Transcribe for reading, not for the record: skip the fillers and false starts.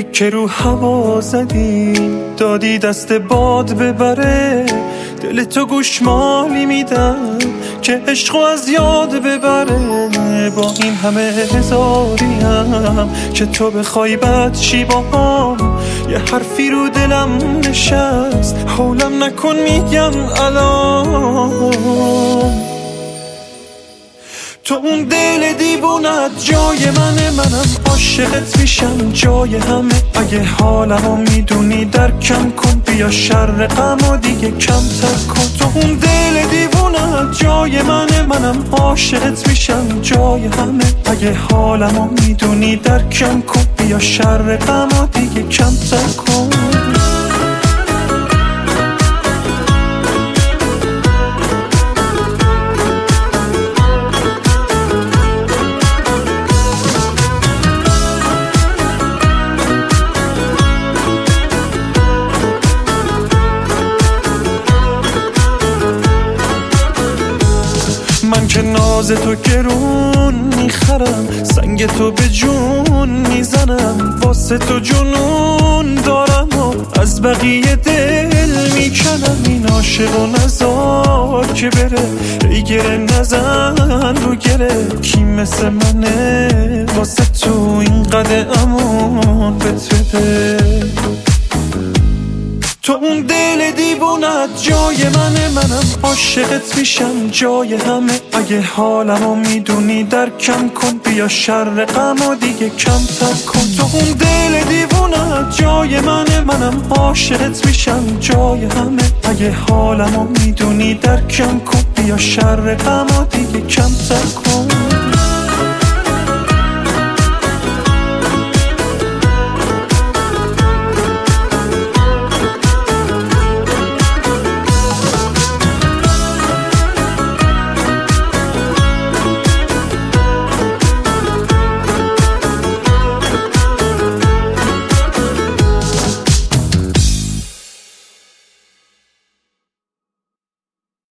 که رو هوا زدی، دادی دست باد ببره. دل تو گوشمالی میدم که عشقو از یاد ببره. با این همه هزاریم که تو بخوای بد چی باهام، یه حرفی رو دلم نشست، حولم نکن میگم الان. تو اون دل دیوونت جای منم عاشقت میشم جای همه. اگه حالمو میدونی درکم کن، بیا شر غمو دیگه کمتر کن. تو اون دل دیوونت جای منم عاشقت میشم جای همه. اگه حالمو میدونی درکم کن، بیا شر غمو دیگه کمتر کن. من که ناز تو گرون میخرم، سنگ تو به جون میزنم، واسه تو جنون دارم و از بقیه دل میکنم. این عاشق و نزار که بره، ای گره نزن رو گره. کی مثل منه واسه تو اینقدر امان بده. تو اون دل دیوونت جای منم عاشقت میشم جای همه. اگه حالمو میدونی درکم کن، بیا شر غمو دیگه کمتر کن. تو اون دل دیوونت جای منم عاشقت میشم جای همه. اگه حالمو میدونی درکم کن، بیا شر غمو دیگه کمتر کن.